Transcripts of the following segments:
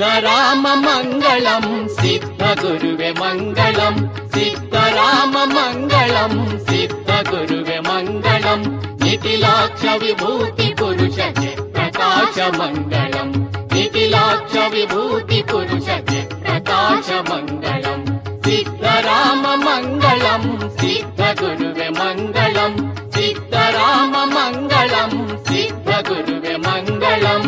ಸಿದ್ಧರಾಮ ಮಂಗಳಂ ಸಿದ್ಧಗುರುವೆ ಮಂಗಳಂ ಸಿದ್ಧರಾಮ ಮಂಗಳಂ ಸಿದ್ಧಗುರುವೆ ಮಂಗಳಂ ನಿಖಿಲಾಕ್ಷ ವಿಭೂತಿ ಪುರುಷ ಪ್ರಕಾಶ ಮಂಗಳಂ ನಿಖಿಲಾಕ್ಷ ವಿಭೂತಿ ಪುರುಷ ಪ್ರಕಾಶ ಮಂಗಳಂ ಸಿದ್ಧರಾಮ ಮಂಗಳಂ ಸಿದ್ಧಗುರುವೆ ಮಂಗಳಂ ಸಿದ್ಧರಾಮ ಮಂಗಳಂ ಸಿದ್ಧಗುರುವೆ ಮಂಗಳಂ.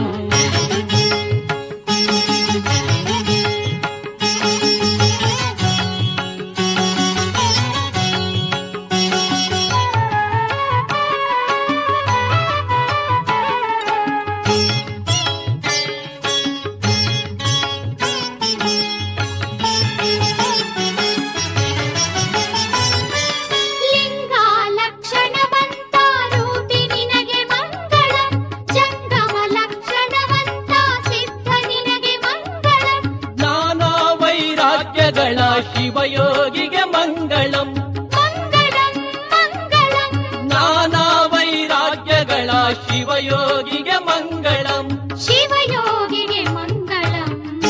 ಶಿವಯೋಗಿಗೆ ಮಂಗಳಂ ಮಂಗಳಂ ಮಂಗಳಂ ನಾನಾ ವೈರಾಗ್ಯಗಳ ಶಿವಯೋಗಿಗೆ ಮಂಗಳಂ ಶಿವಯೋಗಿಗೆ ಮಂಗಳಂ.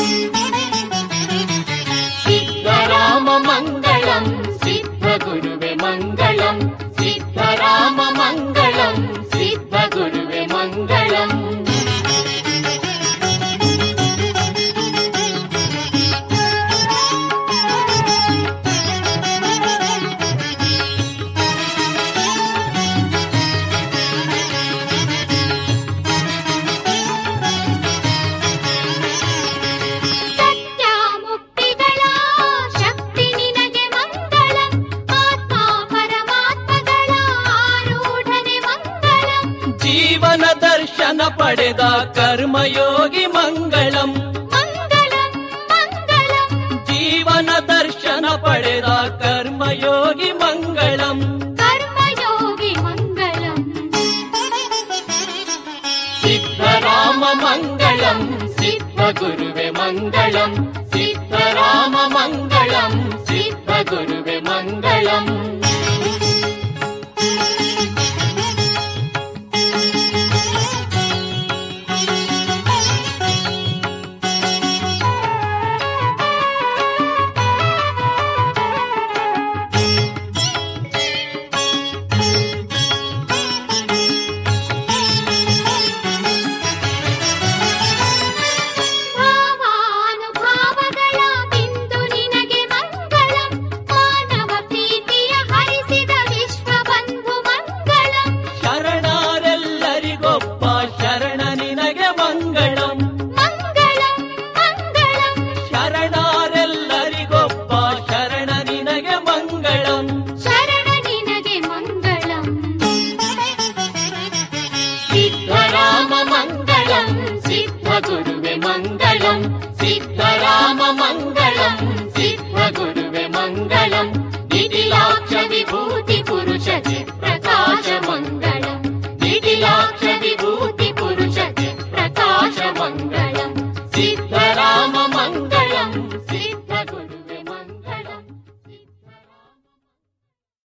ಸಿದ್ಧರಾಮ ಮಂಗಳಂ ಸಿದ್ಧಗುರುವೆ ಮಂಗಳಂ ಸಿದ್ಧರಾಮ ಮಂಗಳಂ ಸಿದ್ಧಗುರುವೆ ಮಂಗಳಂ. ದರ್ಶನ ಪಡೆದ ಕರ್ಮಯೋಗಿ ಮಂಗಳಂ ಮಂಗಳಂ ಮಂಗಳಂ ಜೀವನ ದರ್ಶನ ಪಡೆದ ಕರ್ಮಯೋಗಿ ಮಂಗಳಂ ಕರ್ಮಯೋಗಿ ಮಂಗಳಂ. ಸಿದ್ಧರಾಮ ಮಂಗಳಂ ಸಿದ್ಧಗುರುವೆ ಮಂಗಳಂ ಸಿದ್ಧರಾಮ ಮಂಗಳಂ ಸಿದ್ಧಗುರುವೆ ಮಂಗಳಂ. ಸಿದ್ಧರಾಮ ಮಂಗಳಂ ಸಿದ್ಧಗುರುವೆ ಮಂಗಳಂ